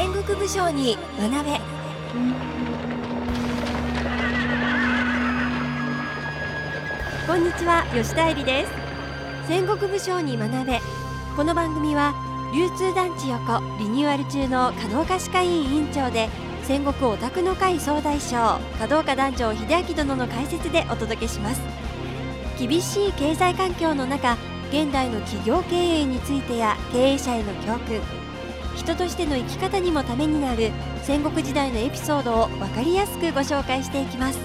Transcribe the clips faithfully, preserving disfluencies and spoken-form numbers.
戦国武将に学べ。こんにちは、吉田恵里です。戦国武将に学べ。この番組は流通団地横リニューアル中の華道家歯科医院院長で戦国オタクの会総大将華道家団長秀明殿の解説でお届けします。厳しい経済環境の中、現代の企業経営についてや経営者への教訓、人としての生き方にもためになる戦国時代のエピソードを分かりやすくご紹介していきます。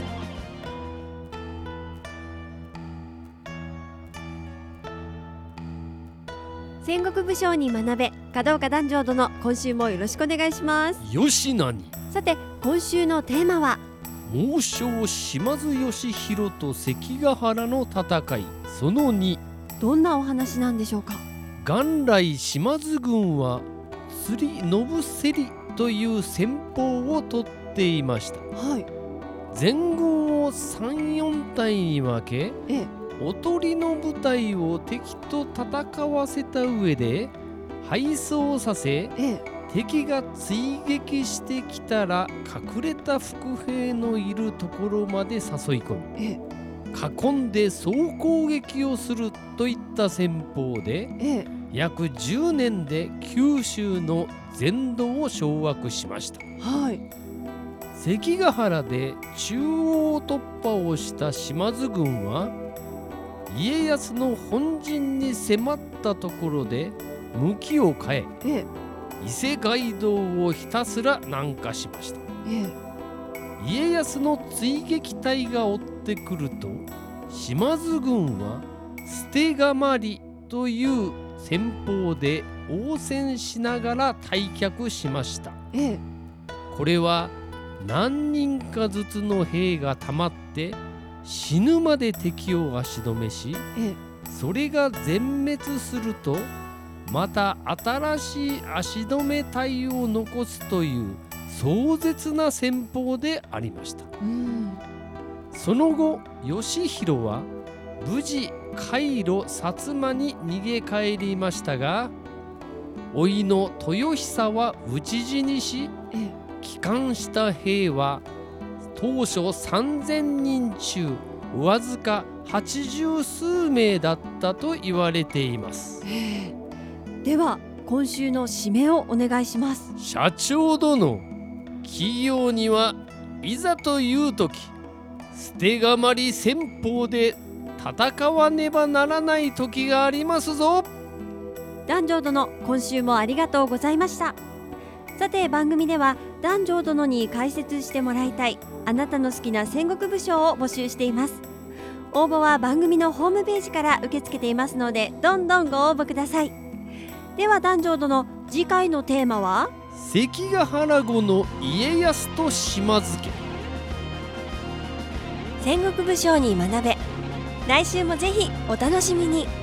戦国武将に学べ、華道家団長殿、今週もよろしくお願いします。 よしなに。 さて、今週のテーマは猛将島津義弘と関ヶ原の戦いそのに。 どんなお話なんでしょうか。 元来島津軍は釣り信競という戦法をとっていました。 はい。 全軍をさん、よん隊に分け、 ええ、 おとりの部隊を敵と戦わせた上で敗走させ、 ええ、 敵が追撃してきたら隠れた伏兵のいるところまで誘い込み、 ええ、 囲んで総攻撃をするといった戦法で、 ええ、 約じゅうねんで九州の全土を掌握しました。 はい。 関ヶ原で中央突破をした島津軍は家康の本陣に迫ったところで向きを変え、 ええ、 伊勢街道をひたすら南下しました。 ええ、 家康の追撃隊が追ってくると、島津軍は捨て構りという戦法で応戦しながら退却しました。 ええ、 これは何人かずつの兵がたまって死ぬまで敵を足止めし、 ええ、 それが全滅するとまた新しい足止め隊を残すという壮絶な戦法でありました。 うん。 その後義弘は無事海路薩摩に逃げ帰りましたが、甥の豊久は討ち死にし、 ええ、 帰還した兵は当初さんぜんにん中わずかはちじゅうすうめいだったと言われています。 ええ、では今週の締めをお願いします。 社長殿、企業にはいざという時、捨て構り戦法で戦わねばならない時がありますぞ。 団長殿、今週もありがとうございました。さて、番組では団長殿に解説してもらいたいあなたの好きな戦国武将を募集しています。応募は番組のホームページから受け付けていますので、どんどんご応募ください。では団長殿、次回のテーマは関ヶ原後の家康と島津家。 戦国武将に学べ。来週もぜひお楽しみに。